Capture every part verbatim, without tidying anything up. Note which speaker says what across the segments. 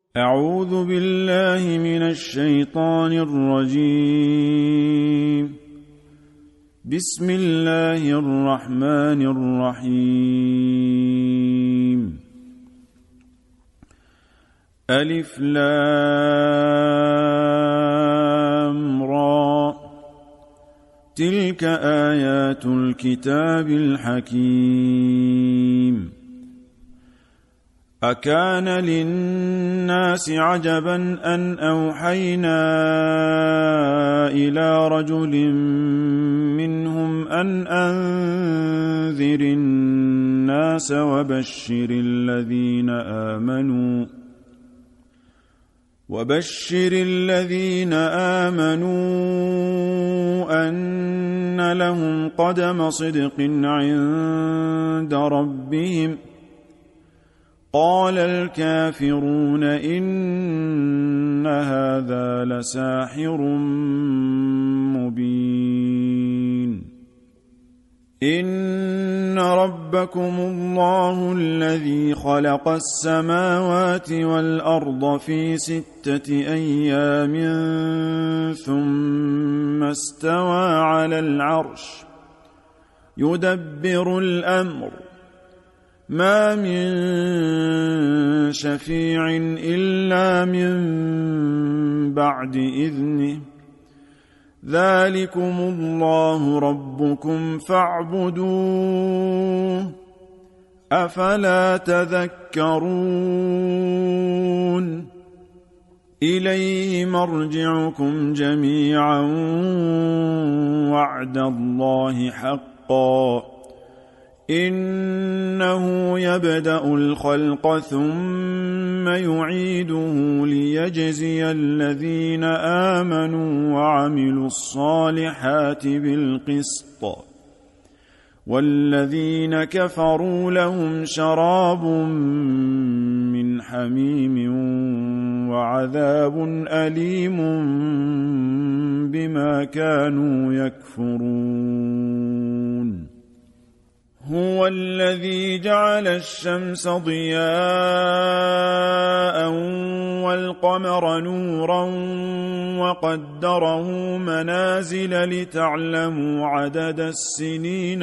Speaker 1: أعوذ بالله من الشيطان الرجيم. بسم الله الرحمن الرحيم. ألف لام را، تلك آيات الكتاب الحكيم. أكان للناس عجبا أن أوحينا إلى رجل منهم أن أنذر الناس وبشر الذين آمنوا وبشر الذين آمنوا أن لهم قدم صدق عند ربهم. قال الكافرون إن هذا لساحر مبين. إن ربكم الله الذي خلق السماوات والأرض في ستة أيام ثم استوى على العرش يدبر الأمر، ما من شفيع إلا من بعد إذنه، ذلكم الله ربكم فاعبدوه، أفلا تذكرون. إليه مرجعكم جميعا وعد الله حقا، إنه يبدأ الخلق ثم يعيده ليجزي الذين آمنوا وعملوا الصالحات بالقسط، والذين كفروا لهم شراب من حميم وعذاب أليم بما كانوا يكفرون. هو الذي جعل الشمس ضياء والقمر نورا وقدره منازل لتعلموا عدد السنين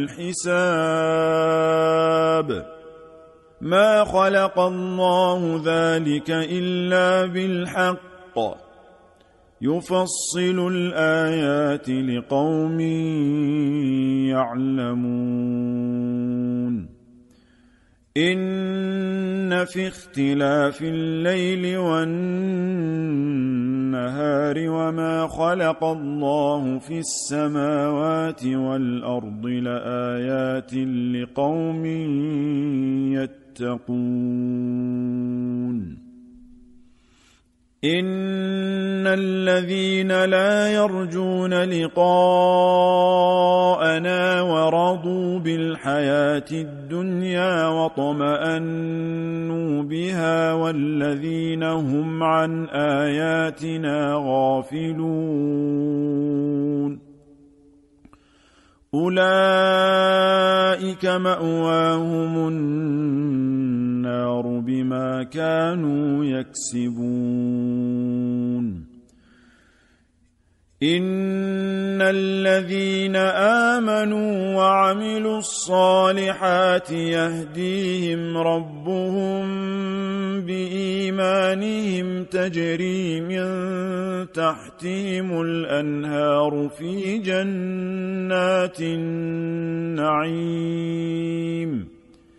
Speaker 1: والحساب، ما خلق الله ذلك إلا بالحق، يفصل الآيات لقوم يعلمون. إن في اختلاف الليل والنهار وما خلق الله في السماوات والأرض لآيات لقوم يتقون. إن الذين لا يرجون لقاءنا ورضوا بالحياة الدنيا واطمأنوا بها والذين هم عن آياتنا غافلون، أولئك مأواهم النار بما كانوا يكسبون. إن الذين آمنوا وعملوا الصالحات يهديهم ربهم بإيمانهم تجري من تحتهم الأنهار في جنات النعيم،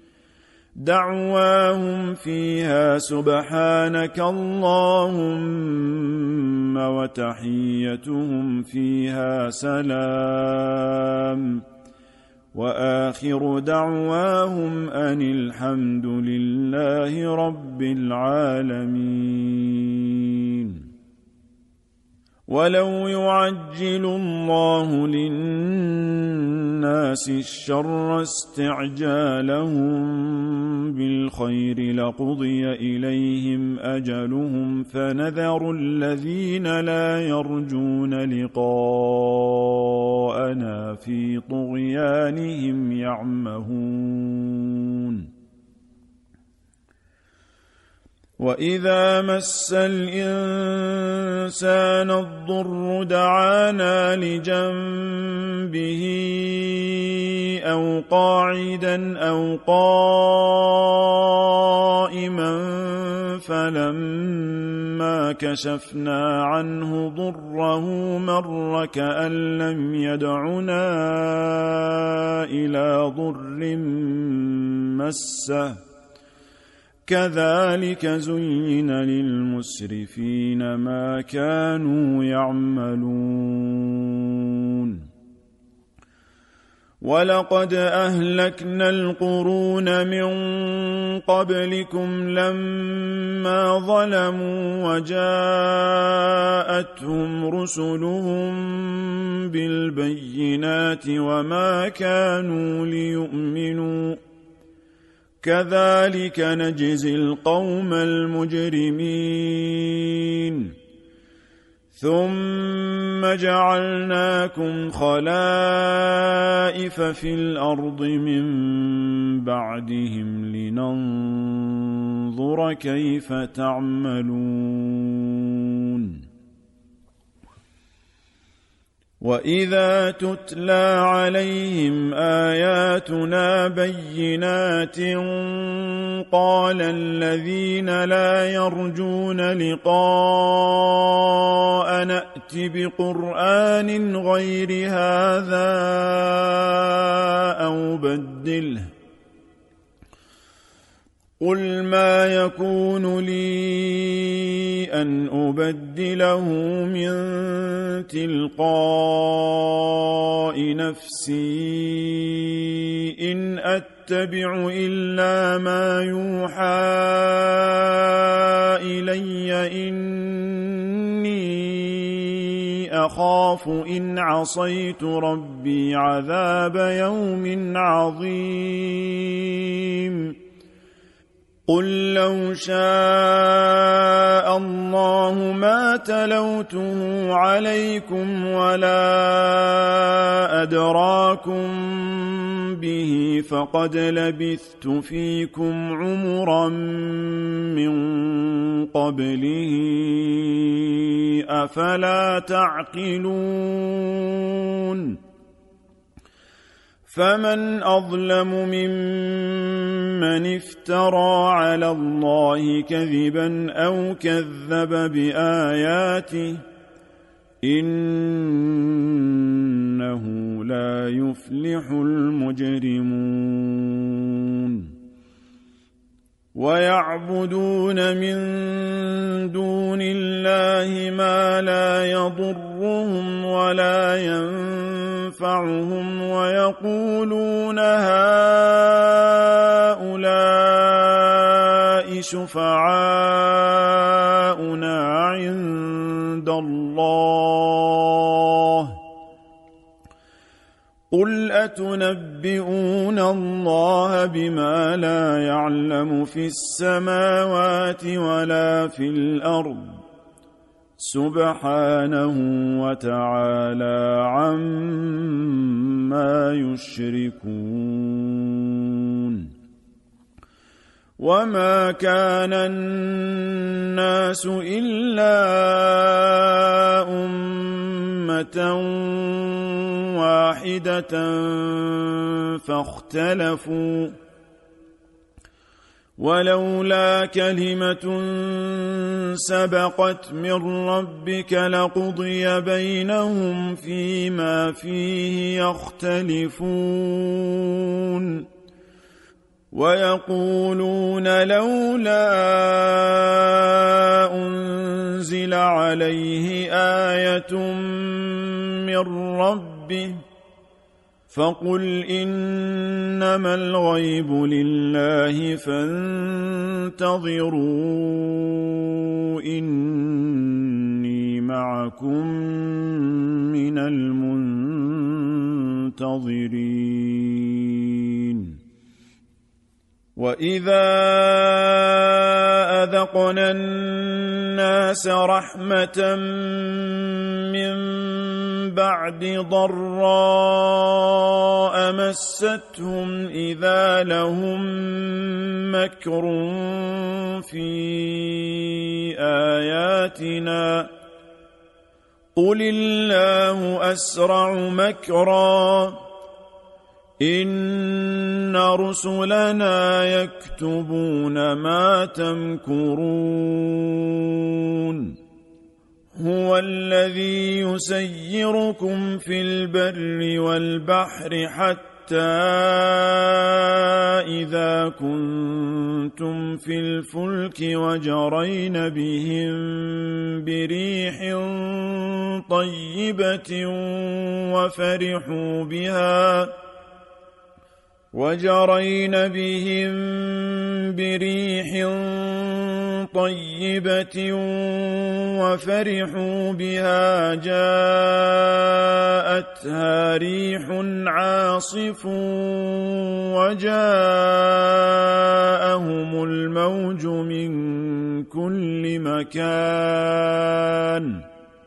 Speaker 1: دعواهم فيها سبحانك اللهم وتحيتهم فيها سلام، وآخر دعواهم أن الحمد لله رب العالمين. ولو يعجل الله للناس الشر استعجالهم بالخير لقضي إليهم أجلهم، فنذر الذين لا يرجون لقاءنا في طغيانهم يعمهون. وإذا مس الإنسان الضر دعانا لجنبه أو قاعدا أو قائما فلما كشفنا عنه ضره مر كأن لم يدعنا إلى ضر مسه كذلك زين للمسرفين ما كانوا يعملون ولقد أهلكنا القرون من قبلكم لما ظلموا وجاءتهم رسلهم بالبينات وما كانوا ليؤمنوا كذلك نجزي القوم المجرمين ثم جعلناكم خلائف في الأرض من بعدهم لننظر كيف تعملون وإذا تتلى عليهم آياتنا بينات قال الذين لا يرجون لقاء نأت بقرآن غير هذا أو بدله قل ما يكون لي أن أبدله من تلقاء نفسي إن أتبع إلا ما يوحى إلي إني أخاف إن عصيت ربي عذاب يوم عظيم قل لو شاء الله ما تلوته عليكم ولا أدراكم به فقد لبثت فيكم عمرا من قبله أفلا تعقلون فمن أظلم ممن افترى على الله كذبا أو كذب بآياته إنه لا يفلح المجرمون ويعبدون من دون الله ما لا يضرهم ولا ينفعهم ويقولون هؤلاء شفعاؤنا عند الله قل أتنبئون الله بما لا يعلم في السماوات ولا في الأرض سبحانه وتعالى عما يشركون وما كان الناس إلا أمة واحدة فاختلفوا ولولا كلمة سبقت من ربك لقضي بينهم فيما فيه يختلفون ويقولون لولا أنزل عليه آية من ربه فقل إنما الغيب لله فانتظروا إني معكم من المنتظرين وإذا أذقنا الناس رحمة من بعد ضراء مستهم إذا لهم مكر في آياتنا قل الله أسرع مكرا إن رسلنا يكتبون ما تمكرون هو الذي يسيركم في البر والبحر حتى إذا كنتم في الفلك وجرين بهم بريح طيبة وفرحوا بها وجرين بهم بريح طيبة وفرحوا بها جاءتها ريح عاصف وجاءهم الموج من كل مكان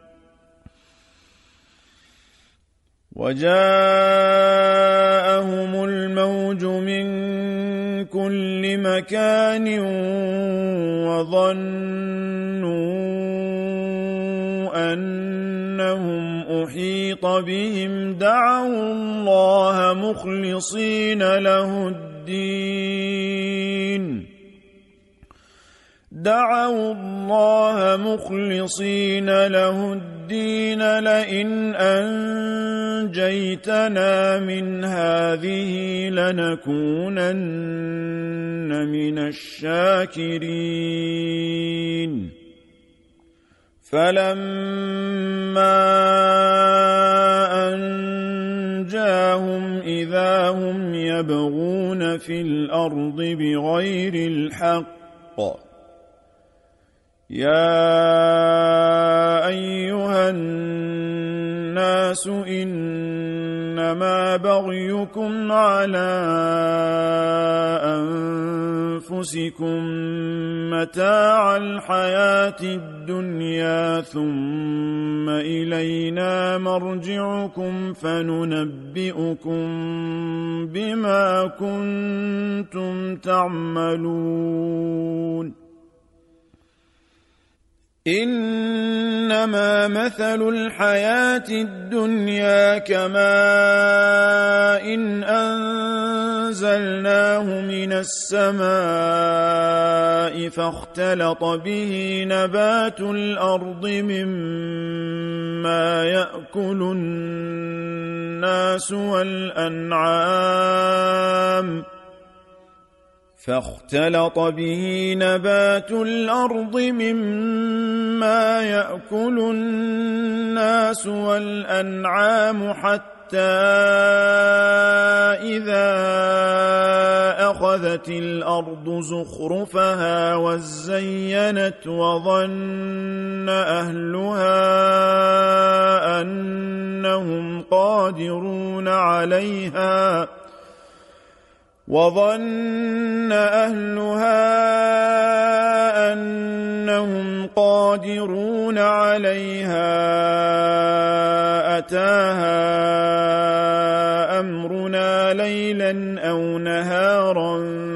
Speaker 1: وجاءهم الموج من كل مكان وظنوا أنهم أحيط بهم دعوا الله مخلصين له الدين دعوا الله مخلصين له الدين لئن أنجيتنا من هذه لنكونن من الشاكرين فلما أنجاهم إذا هم يبغون في الأرض بغير الحق يا أيها الناس إنما بغيكم على أنفسكم متاع الحياة الدنيا ثم إلينا مرجعكم فننبئكم بما كنتم تعملون إنما مثل الحياة الدنيا كماء إن أنزلناه من السماء فاختلط به نبات الأرض مما يأكل الناس والأنعام فاختلط به نبات الأرض مما يأكل الناس والأنعام حتى إذا أخذت الأرض زخرفها وزينت وظن أهلها أنهم قادرون عليها وظن أهلها أنهم قادرون عليها أتاها أمرنا ليلا أو نهارا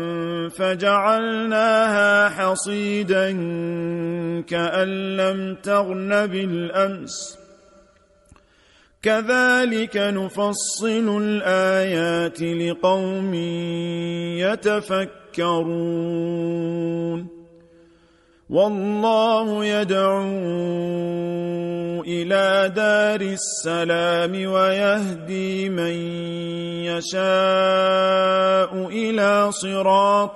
Speaker 1: فجعلناها حصيدا كأن لم تغن بالأمس كذلك نفصل الآيات لقوم يتفكرون والله يدعو إلى دار السلام ويهدي من يشاء إلى صراط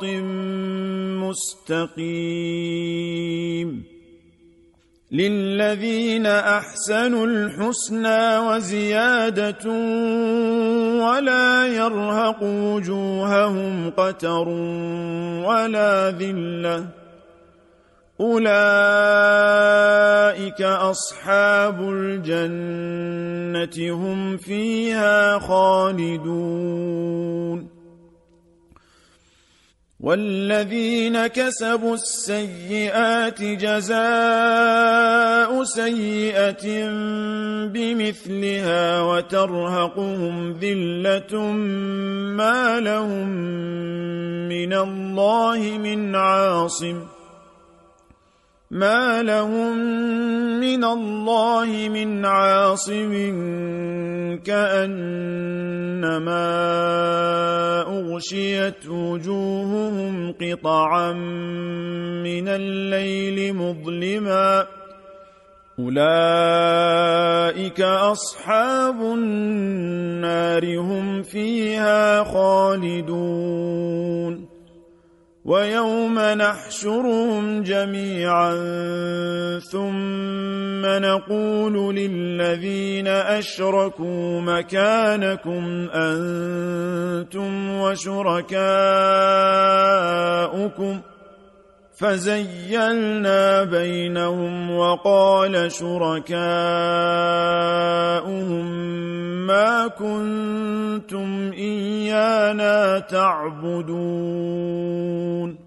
Speaker 1: مستقيم للذين أحسنوا الحسنى وزيادة ولا يرهق وجوههم قتر ولا ذلة أولئك أصحاب الجنة هم فيها خالدون والذين كسبوا السيئات جزاء سيئة بمثلها وترهقهم ذلة ما لهم من الله من عاصم ما لهم من الله من عاصم كأنما أغشيت وجوههم قطعا من الليل مظلما أولئك أصحاب النار هم فيها خالدون ويوم نحشرهم جميعا ثم نقول للذين أشركوا مكانكم أنتم وشركاؤكم فزيلنا بينهم وقال شركاؤهم ما كنتم إيانا تعبدون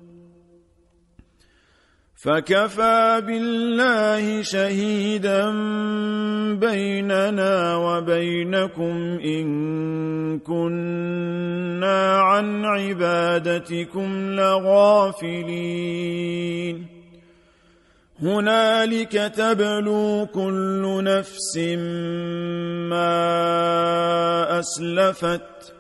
Speaker 1: فكفى بالله شهيدا بيننا وبينكم إن كنا عن عبادتكم لغافلين هنالك تبلو كل نفس ما أسلفت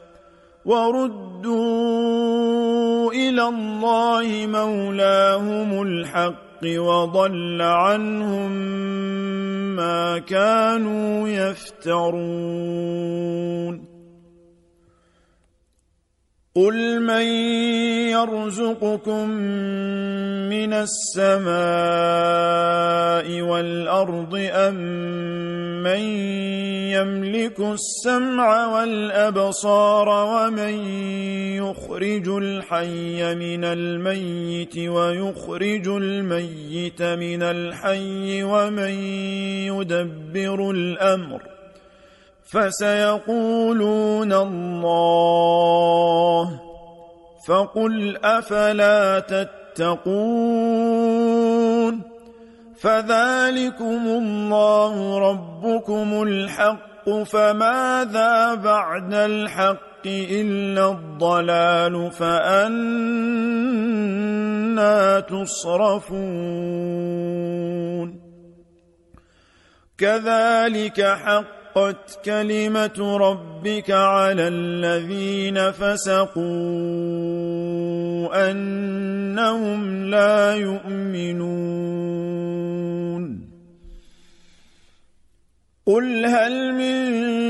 Speaker 1: وردوا إلى الله مولاهم الحق وضل عنهم ما كانوا يفترون قل من يرزقكم من السماء والأرض أم من يملك السمع والأبصار ومن يخرج الحي من الميت ويخرج الميت من الحي ومن يدبر الأمر فسيقولون الله فقل أفلا تتقون فذلكم الله ربكم الحق فماذا بعد الحق إلا الضلال فأنى تصرفون كذلك حق قد كلمة ربك على الذين فسقوا أنهم لا يؤمنون قل هل من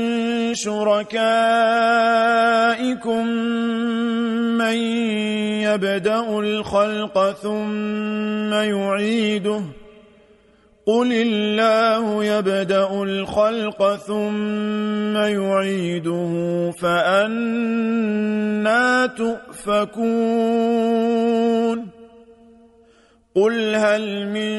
Speaker 1: شركائكم من يبدأ الخلق ثم يعيده قل الله يبدأ الخلق ثم يعيده فأنى تؤفكون قل هل من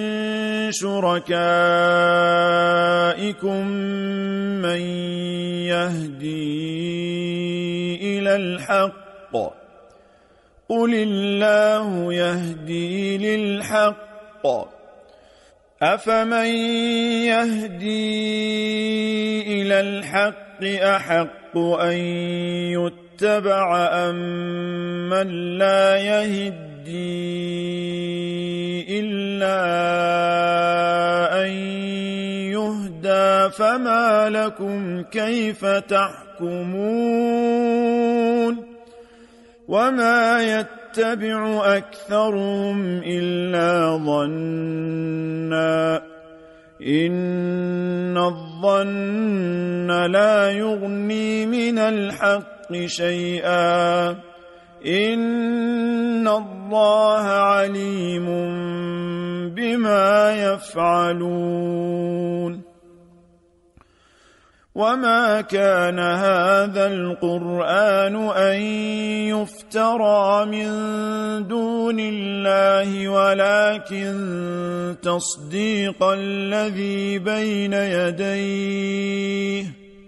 Speaker 1: شركائكم من يهدي إلى الحق قل الله يهدي للحق أفمن يهدي إلى الحق أحق أن يتبع أم من لا يهدي إلا أن يهدى فما لكم كيف تحكمون وما يتبع أكثرهم إلا ظنا إن الظن لا يغني من الحق شيئا إن الله عليم بما يفعلون وما كان هذا القرآن أن يفترى من دون الله ولكن تصديق الذي بين يديه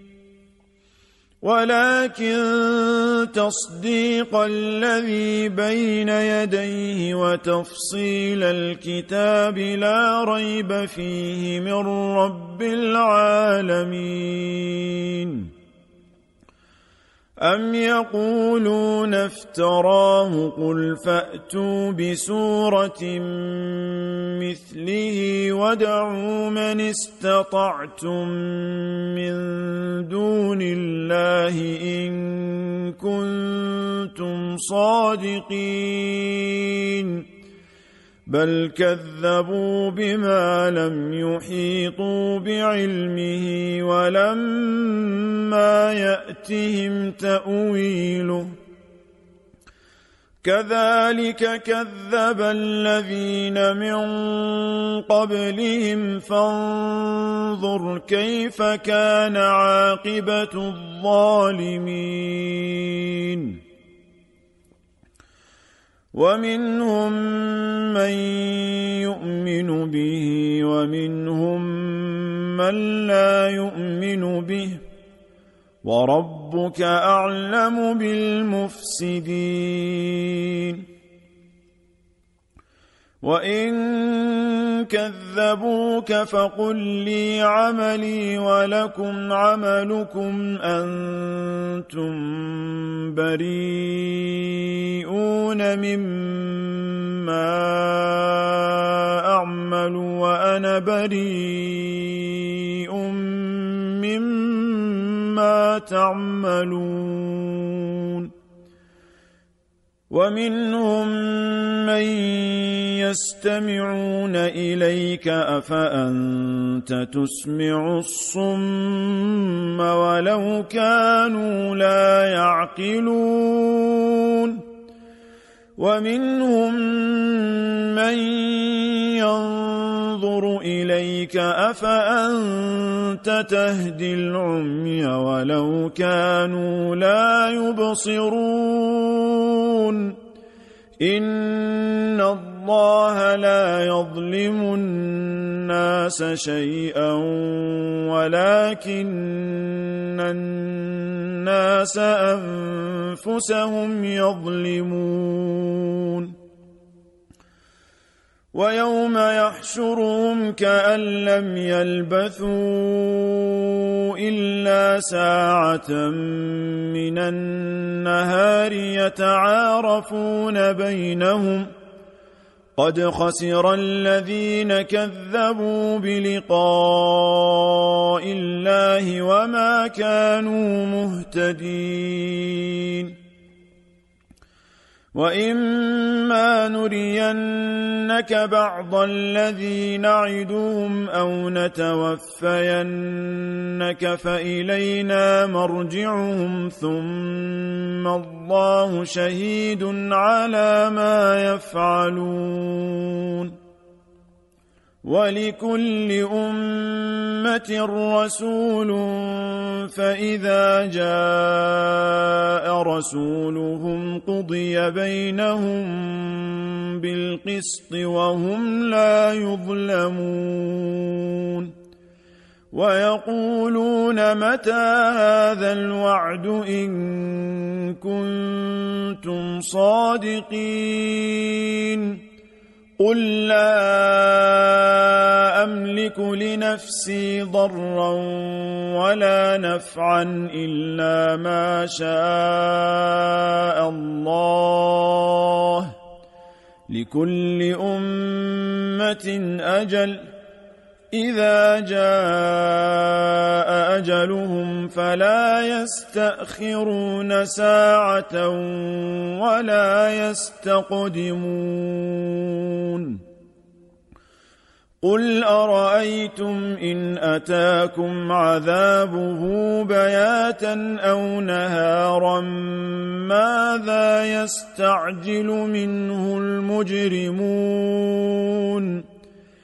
Speaker 1: ولكن تصديق الذي بين يديه وتفصيل الكتاب لا ريب فيه من رب العالمين أم يقولون افتراه قل فأتوا بسورة مثله مثله وادعوا من استطعتم من دون الله إن كنتم صادقين بل كذبوا بما لم يحيطوا بعلمه ولما يأتهم تأويله كذلك كذب الذين من قبلهم فانظر كيف كان عاقبة الظالمين ومنهم من يؤمن به ومنهم من لا يؤمن به وربك أعلم بالمفسدين وإن كذبوك فقل لي عملي ولكم عملكم أنتم بريئون مما أعمل وأنا بريء مما تعملون ومنهم من يستمعون إليك أفأنت تسمع الصم ولو كانوا لا يعقلون ومنهم من ينظر إليك أفأنت تهدي العمي ولو كانوا لا يبصرون إن الله لا يظلم الناس شيئا ولكن الناس أنفسهم يظلمون ويوم يحشرهم كأن لم يلبثوا إلا ساعة من النهار يتعارفون بينهم قد خسر الذين كذبوا بلقاء الله وما كانوا مهتدين وإما نرينك بعض الذي نعدهم أو نتوفينك فإلينا مرجعهم ثم الله شهيد على ما يفعلون ولكل أمة رسول فإذا جاء رسولهم قضي بينهم بالقسط وهم لا يظلمون ويقولون متى هذا الوعد إن كنتم صادقين قل لا أملك لنفسي ضرا ولا نفعا إلا ما شاء الله لكل أمة أجل إذا جاء أجلهم فلا يستأخرون ساعة ولا يستقدمون قل أرأيتم إن أتاكم عذابه بياتا أو نهارا ماذا يستعجل منه المجرمون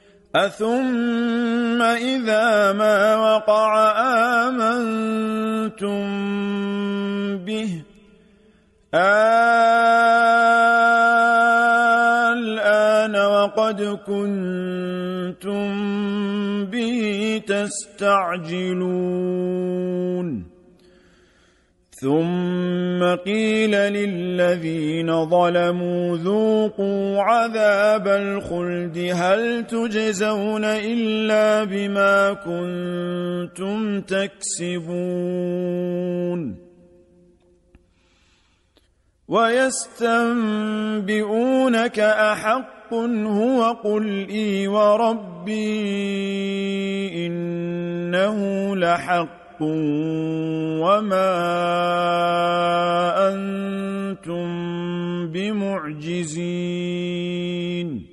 Speaker 1: أثم إذا ما وقع آمنتم به الآن وقد كنتم به تستعجلون ثم قيل للذين ظلموا ذوقوا عذاب الخلد هل تجزون إلا بما كنتم تكسبون ويستنبئونك أحق هو قل إي وربي إنه لحق وما أنتم بمعجزين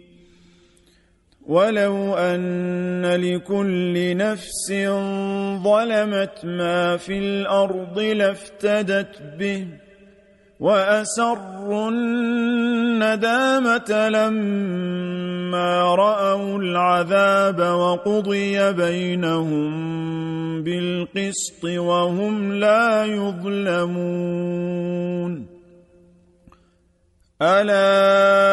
Speaker 1: ولو أن لكل نفس ظلمت ما في الأرض لافتدت به وأسروا الندامة لما رأوا العذاب وقضي بينهم بالقسط وهم لا يظلمون ألا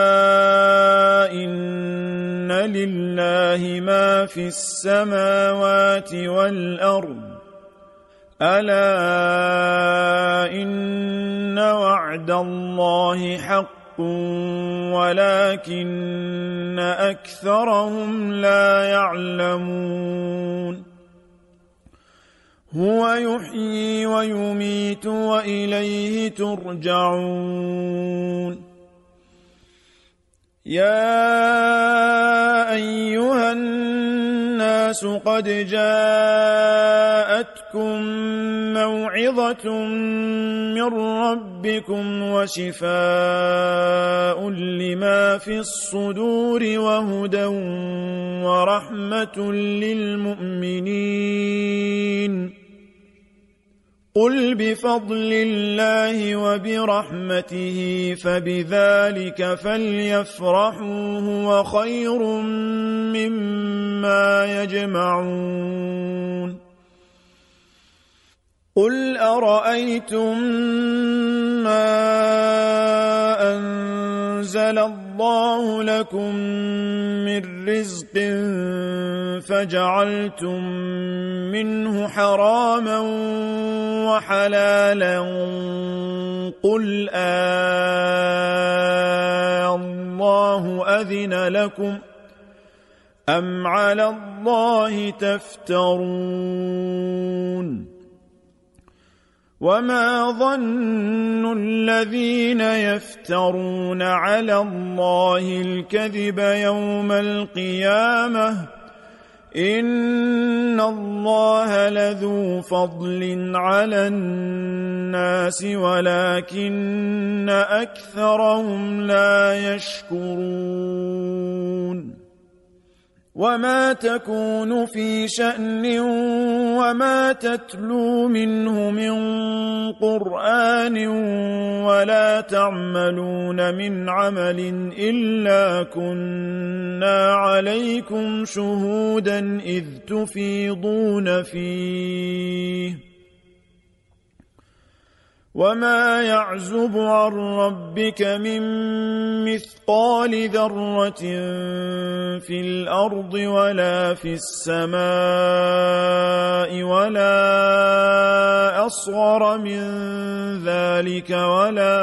Speaker 1: إن لله ما في السماوات والأرض ألا إن وعد الله حق ولكن أكثرهم لا يعلمون هو يحيي ويميت وإليه ترجعون يا أيها الناس قد جاءتكم موعظة من ربكم وشفاء لما في الصدور وهدى ورحمة للمؤمنين قل بفضل الله وبرحمته فبذلك فليفرحوا هو خير مما يجمعون قل أرأيتم ما أنزل الله لكم من رزق فجعلتم منه حراما وحلالا قل الله أذن لكم أم على الله تفترون وما ظن الذين يفترون على الله الكذب يوم القيامة إن الله لذو فضل على الناس ولكن أكثرهم لا يشكرون وما تكون في شأن وما تتلو منه من قرآن ولا تعملون من عمل إلا كنا عليكم شهودا إذ تفيضون فيه وما يعزب عن ربك من مثقال ذرة في الأرض ولا في السماء ولا أصغر من ذلك ولا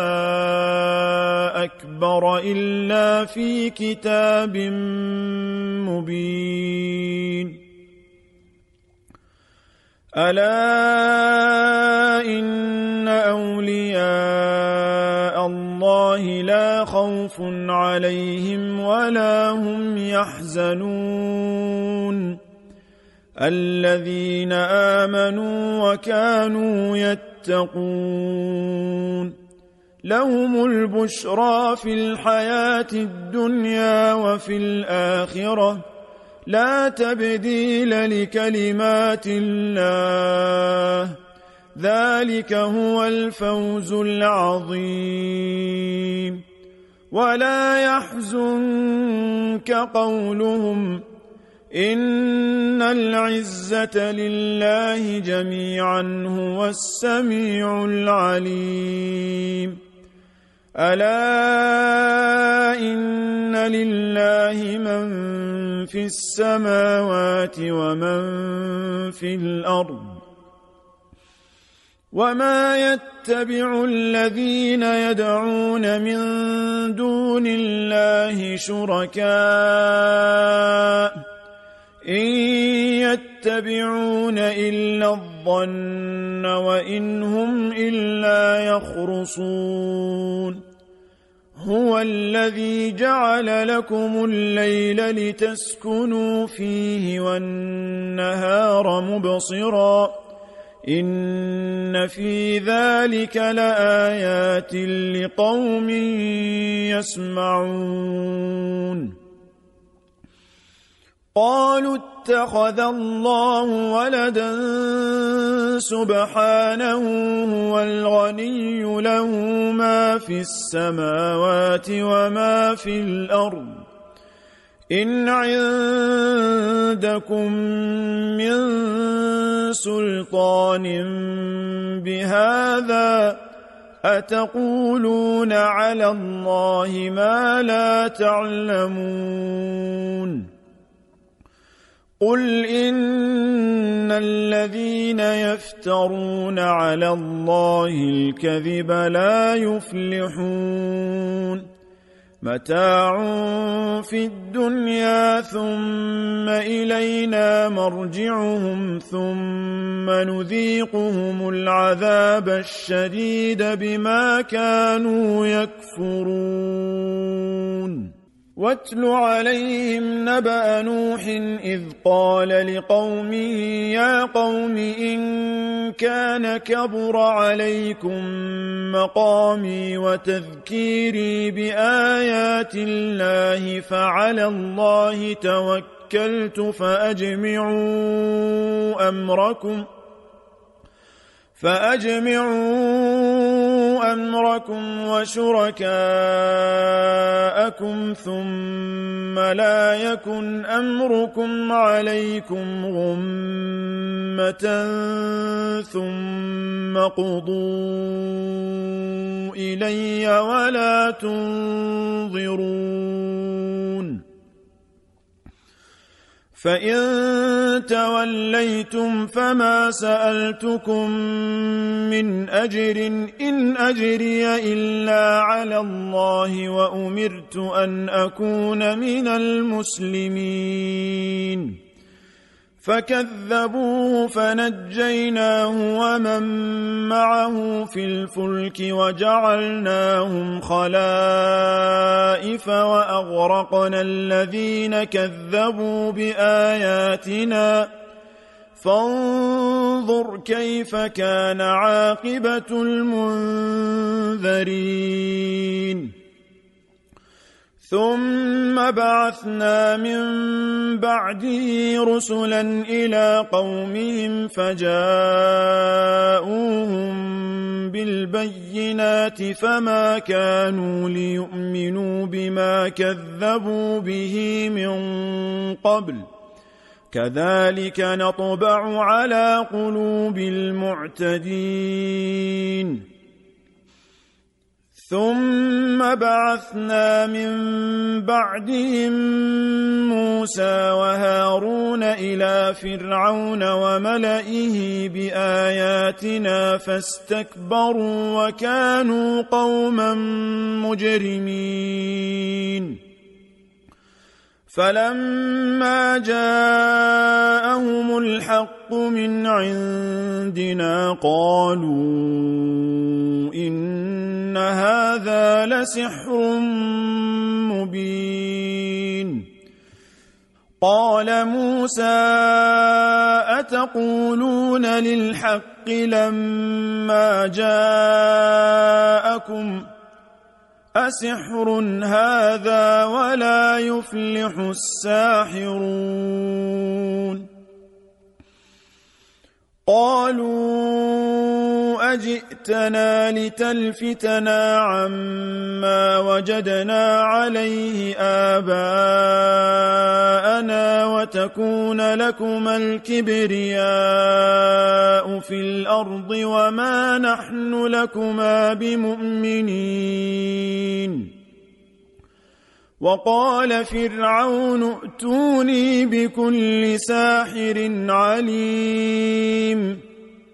Speaker 1: أكبر إلا في كتاب مبين ألا إن أولياء الله لا خوف عليهم ولا هم يحزنون الذين آمنوا وكانوا يتقون لهم البشرى في الحياة الدنيا وفي الآخرة لا تبديل لكلمات الله ذلك هو الفوز العظيم ولا يحزنك قولهم إن العزة لله جميعا هو السميع العليم ألا إن لله من في السماوات ومن في الأرض وما يتبع الذين يدعون من دون الله شركاء إن يتبعون إلا الظن وإن هم إلا يخرصون هو الذي جعل لكم الليل لتسكنوا فيه والنهار مبصرا إن في ذلك لآيات لقوم يسمعون قالوا اتخذ الله ولدا سبحانه هو الغني له ما في السماوات وما في الأرض إن عندكم من سلطان بهذا أتقولون على الله ما لا تعلمون قل إن الذين يفترون على الله الكذب لا يفلحون متاع في الدنيا ثم إلينا مرجعهم ثم نذيقهم العذاب الشديد بما كانوا يكفرون واتل عليهم نبأ نوح إذ قال لقومه يا قوم إن كان كبر عليكم مقامي وتذكيري بآيات الله فعلى الله توكلت فأجمعوا أمركم فأجمعوا أمركم وشركاءكم ثم لا يكن أمركم عليكم غمة ثم قضوا إلي ولا تنظرون فإن توليتم فما سألتكم من أجر إن أجري إلا على الله وأمرت أن أكون من المسلمين فكذبوه فنجيناه ومن معه في الفلك وجعلناهم خلائف وأغرقنا الذين كذبوا بآياتنا فانظر كيف كان عاقبة المنذرين ثم بعثنا من بعده رسلا إلى قومهم فجاءوهم بالبينات فما كانوا ليؤمنوا بما كذبوا به من قبل كذلك نطبع على قلوب المعتدين ثم بعثنا من بعدهم موسى وهارون إلى فرعون وملئه بآياتنا فاستكبروا وكانوا قوما مجرمين فلما جاءهم الحق من عندنا قالوا إن هذا لسحر مبين قال موسى أتقولون للحق لما جاءكم أسحر هذا ولا يفلح الساحرون قالوا أجئتنا لتلفتنا عما وجدنا عليه آباءنا وتكون لكما الكبرياء في الأرض وما نحن لكما بمؤمنين وقال فرعون ائتوني بكل ساحر عليم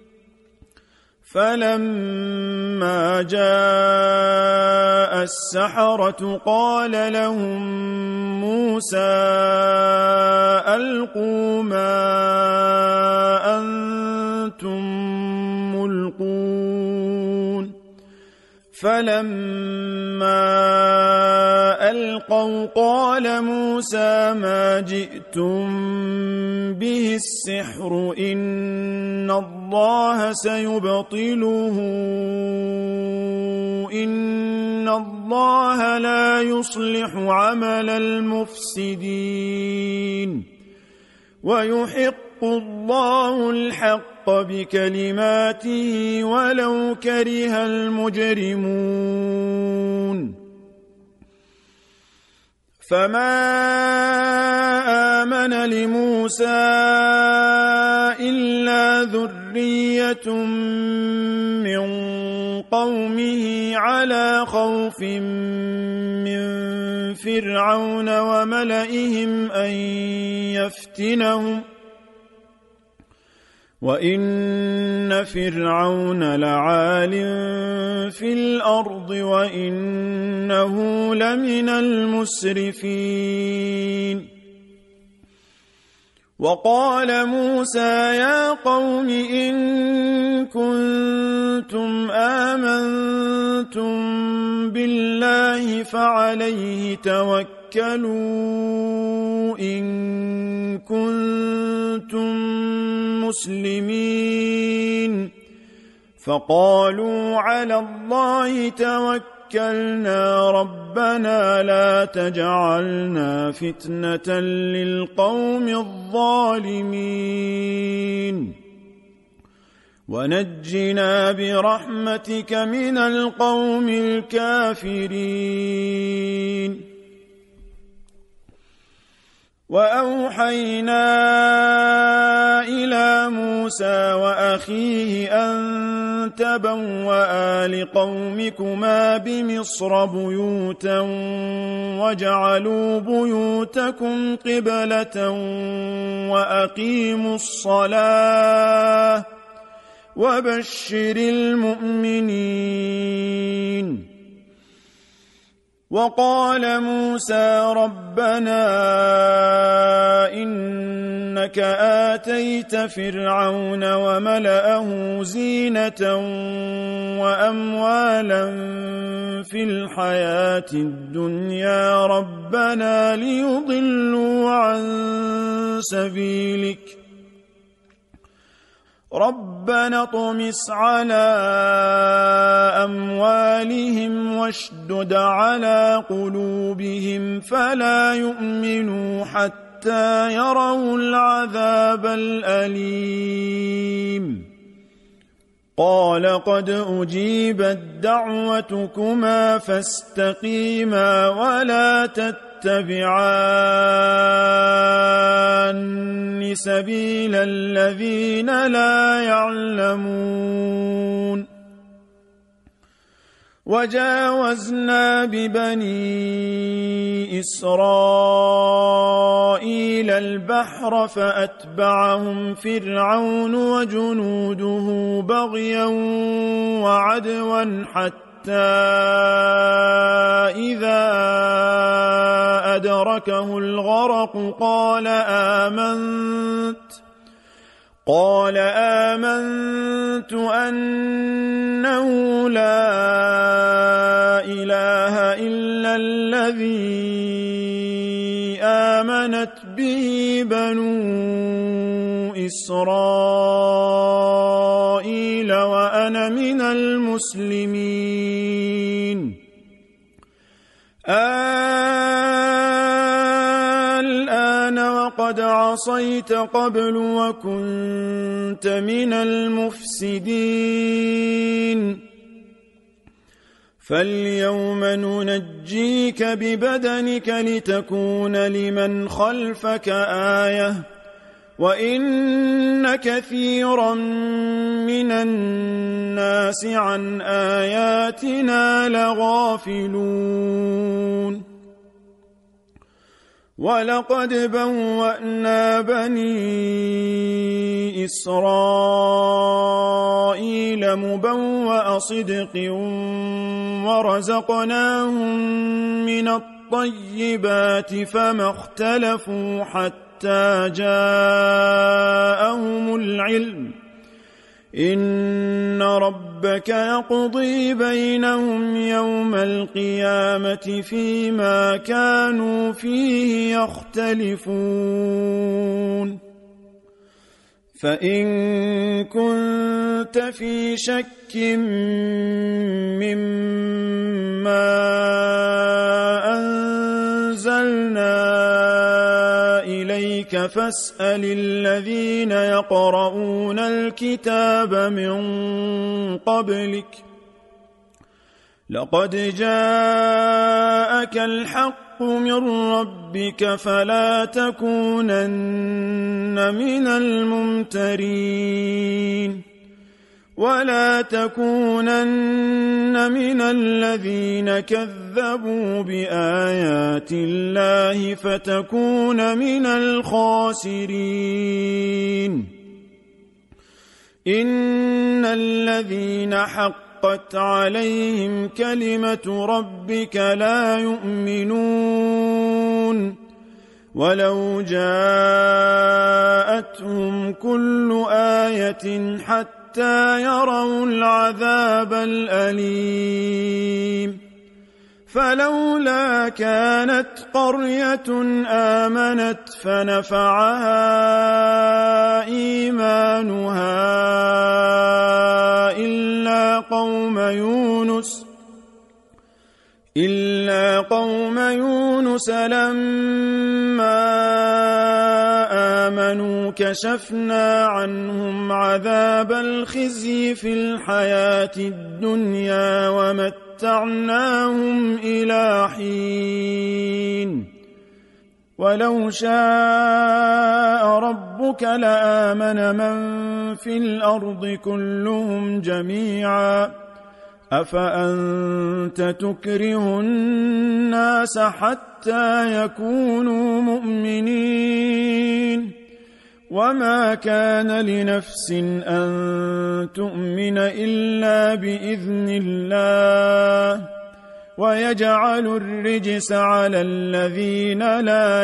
Speaker 1: فلما جاء السحرة قال لهم موسى ألقوا ما أنتم ملقون فلما ألقوا قال موسى ما جئتم به السحر إن الله سيبطله إن الله لا يصلح عمل المفسدين ويحق الله الحق بكلماته ولو كره المجرمون فما آمن لموسى إلا ذرية من قومه على خوف من فرعون وملئهم أن يفتنهم وإن فرعون لعال في الأرض وإنه لمن المسرفين وقال موسى يا قوم إن كنتم آمنتم بالله فعليه توكلوا إن كنتم مسلمين فقالوا على الله توكلنا ربنا لا تجعلنا فتنة للقوم الظالمين ونجنا برحمتك من القوم الكافرين وأوحينا إلى موسى وأخيه أن تبوأ لقومكما بمصر بيوتا واجعلوا بيوتكم قبلة وأقيموا الصلاة وبشر المؤمنين وقال موسى ربنا إنك آتيت فرعون وملأه زينة وأموالا في الحياة الدنيا ربنا ليضلوا عن سبيلك ربنا اطمس على أموالهم واشدد على قلوبهم فلا يؤمنوا حتى يروا العذاب الأليم قال قد أجيبت دعوتكما فاستقيما ولا تتبعان سبيل الذين لا يعلمون وجاوزنا ببني إسرائيل البحر فأتبعهم فرعون وجنوده بغيا وعدوا حتى إذا أدركه الغرق قال آمنت قال آمنت أنه لا إله إلا الذي آمنت به بنو إسرائيل وأنا من المسلمين الآن وقد عصيت قبل وكنت من المفسدين فاليوم ننجيك ببدنك لتكون لمن خلفك آية وإن كثيرا من الناس عن آياتنا لغافلون ولقد بوأنا بني إسرائيل مبوأ صدق ورزقناهم من الطيبات فما اختلفوا حتى جاءهم العلم إن رب ربك يقضي بينهم يوم القيامة فيما كانوا فيه يختلفون فإن كنت في شك مما أنزلنا إليك فاسأل الذين يقرؤون الكتاب من قبلك لقد جاءك الحق من ربك فلا تكونن من الممترين ولا تكونن من الذين كذبوا بآيات الله فتكون من الخاسرين إن الذين حقت عليهم كلمة ربك لا يؤمنون ولو جاءتهم كل آية حتى حتى يروا العذاب الأليم فلولا كانت قرية آمنت فنفعها إيمانها إلا قوم يونس إلا قوم يونس لما آمنوا كشفنا عنهم عذاب الخزي في الحياة الدنيا ومتعناهم إلى حين ولو شاء ربك لآمن من في الأرض كلهم جميعا أفأنت تكره الناس حتى يكونوا مؤمنين وما كان لنفس أن تؤمن إلا بإذن الله ويجعل الرجس على الذين لا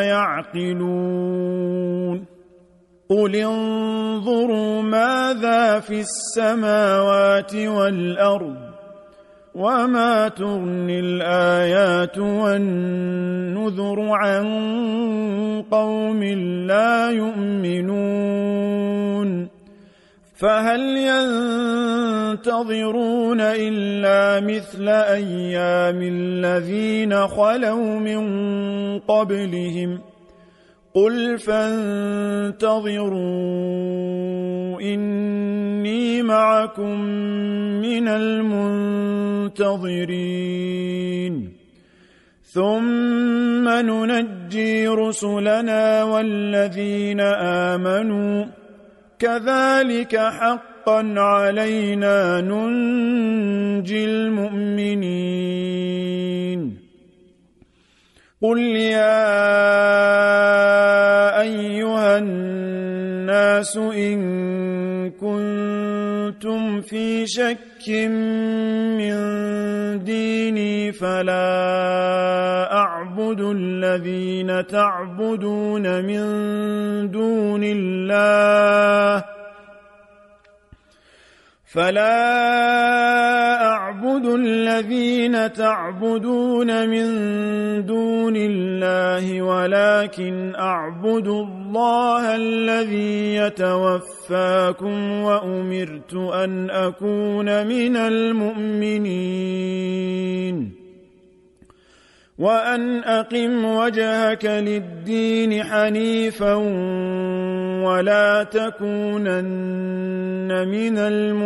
Speaker 1: يعقلون قل انظروا ماذا في السماوات والأرض وما تغني الآيات والنذر عن قوم لا يؤمنون فهل ينتظرون إلا مثل أيام الذين خلوا من قبلهم قل فانتظروا إني معكم من المنتظرين ثم ننجي رسلنا والذين آمنوا كذلك حقا علينا ننجي المؤمنين قل يا أيها الناس إن كنتم في شك من ديني فلا أعبد الذين تعبدون من دون الله فلا أعبد الذين تعبدون من دون الله ولكن أعبد الله الذي يتوفاكم وأمرت أن أكون من المؤمنين وأن أقم وجهك للدين حنيفا ولا تكونن من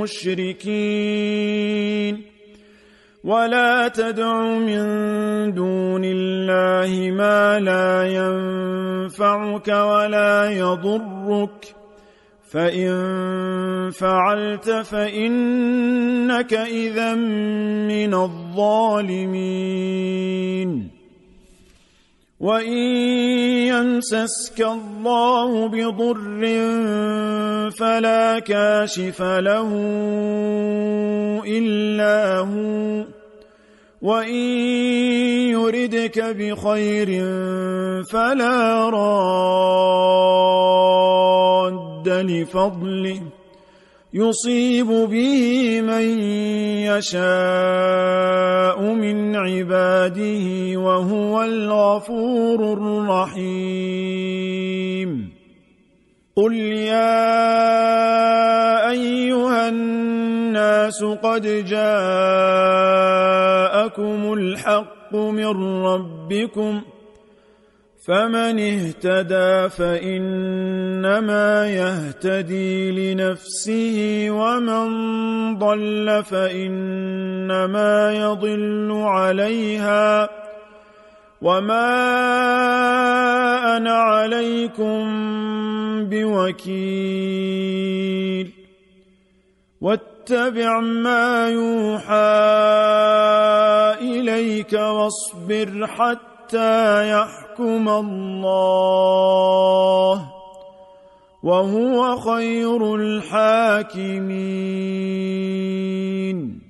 Speaker 1: المشركين ولا تدع من دون الله ما لا ينفعك ولا يضرك فإن فعلت فإنك إذا من الظالمين وإن يمسسك الله بضر فلا كاشف له إلا هو وإن يردك بخير فلا راد لفضله يصيب به من يشاء من عباده وهو الغفور الرحيم قل يا أيها الناس قد جاءكم الحق من ربكم فمن اهتدى فإنما يهتدي لنفسه ومن ضل فإنما يضل عليها وما أنا عليكم بوكيل واتبع ما يوحى إليك واصبر حتى يحكم الله وهو خير الحاكمين